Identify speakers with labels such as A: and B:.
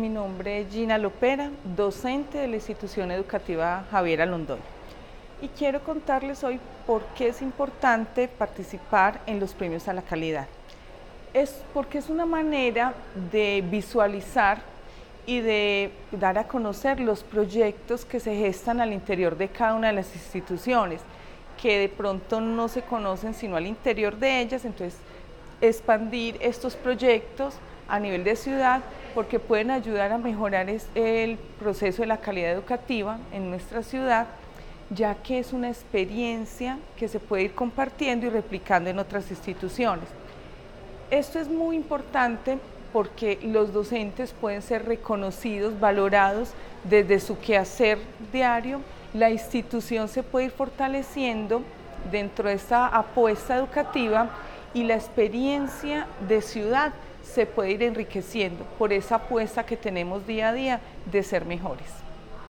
A: Mi nombre es Gina Lopera, docente de la institución educativa Javiera Londoño. Y quiero contarles hoy por qué es importante participar en los premios a la calidad. Es porque es una manera de visualizar y de dar a conocer los proyectos que se gestan al interior de cada una de las instituciones, que de pronto no se conocen sino al interior de ellas. Entonces, expandir estos proyectos a nivel de ciudad, porque pueden ayudar a mejorar el proceso de la calidad educativa en nuestra ciudad, ya que es una experiencia que se puede ir compartiendo y replicando en otras instituciones. Esto es muy importante porque los docentes pueden ser reconocidos, valorados desde su quehacer diario. La institución se puede ir fortaleciendo dentro de esta apuesta educativa y la experiencia de ciudad se puede ir enriqueciendo por esa apuesta que tenemos día a día de ser mejores.